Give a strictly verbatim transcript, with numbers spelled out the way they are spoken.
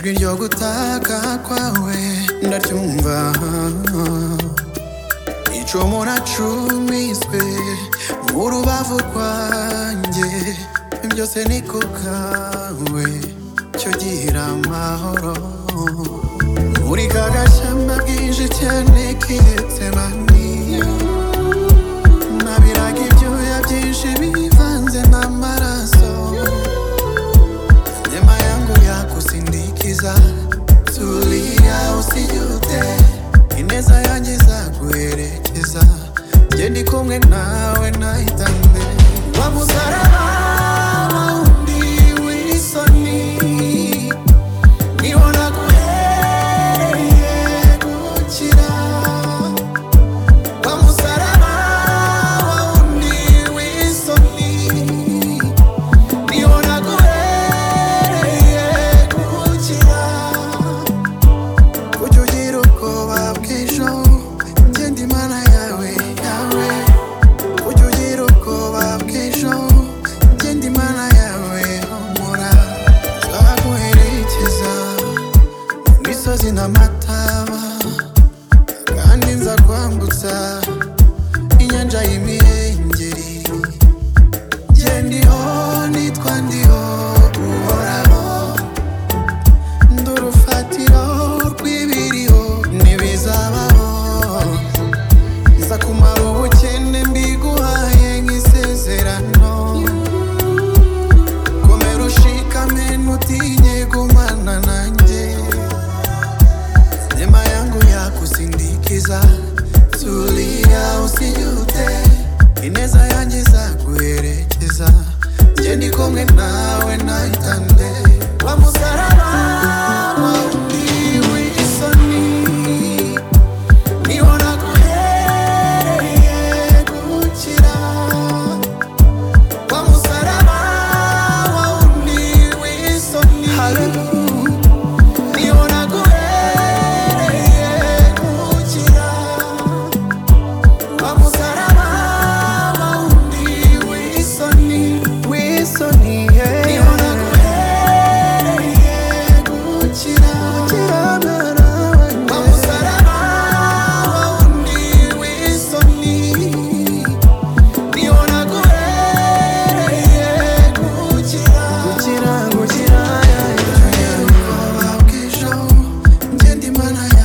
ijwi ryo gutaka kwawe ndaryumva, icumu nacumiswe mu rubavu rwanjye, byose niko kawe cyo gira amahoro. Muri ka gashyamba bwije cyane k'Getsemani, nabiraga ibyuya byinshi bivanze n'amaraso, neema yangu ya kusindikiza. Tulia usijute, ineza yanjye izaguherekeza, njye ndi kumwe nawe nahitane. Wa musaraba wundi w'isoni, niwo naguhereye gukira. Wa musaraba wundi w'isoni, niwo naguhereye gukira. Ujya ugira ubwoba bw'ejo, njye ndi Mana yawe yawe. Ujya ugira ubwoba bw'ejo, njye ndi Mana yawe humura. Nzaguherekeza mu misozi n'amataba, kandi nza kwambutsa inyanja y'imihengeri. Njye ndiho nitwa ndiho uhoraho, ndi urufatiro rw'ibiriho n'ibizabaho. Nza kumara ubukene mbiguhaye nk'isezerano, komera ushikame ntutinye gumana nanjye, neema yangu ya kusindikiza. Tulia usijute, ineza yanjye izaguherekeza, njye ndi kumwe nawe nahitane. Wa musaraba wundi w'isoni, niwo naguhereye gukira. Wa musaraba wundi w'isoni, niwo naguhereye gukira. Wa musaraba wundi w'isoni, w'isoni, niwo naguhereye gukira. Wa musaraba wundi w'isoni, niwo naguhereye gukira. Gukira, gukira, ubwoba bw'ejo, njye ndi Mana yawe.